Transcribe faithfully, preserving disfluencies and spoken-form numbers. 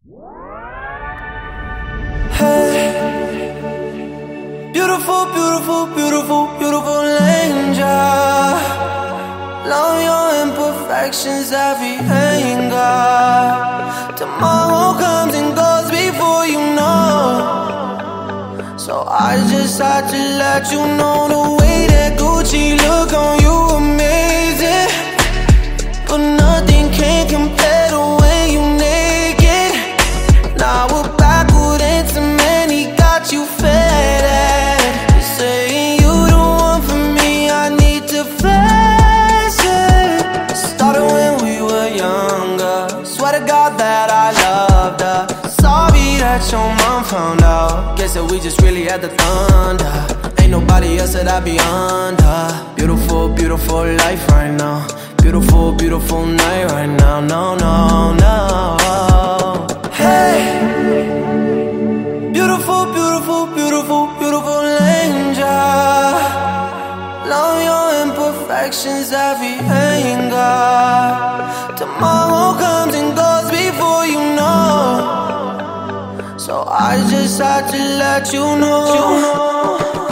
Hey, beautiful, beautiful, beautiful, beautiful angel. Love your imperfections, every anger. Tomorrow comes and goes before you know. So I just had to let you know the way that Gucci look on you amazing. But nothing can compare to when you naked. Now we're backward into man, he got you faded. You're saying you the one for me, I need to face it. Started when we were younger, swear to God that I loved her. Sorry that your mom found out, guess that we just really had the thunder. Ain't nobody else that I be under. Beautiful, beautiful life right now. Beautiful, beautiful night right now. No, no, no. Hey, beautiful, beautiful, beautiful, beautiful angel. Love your imperfections, every anger. Tomorrow comes and goes before you know. So I just had to let you know.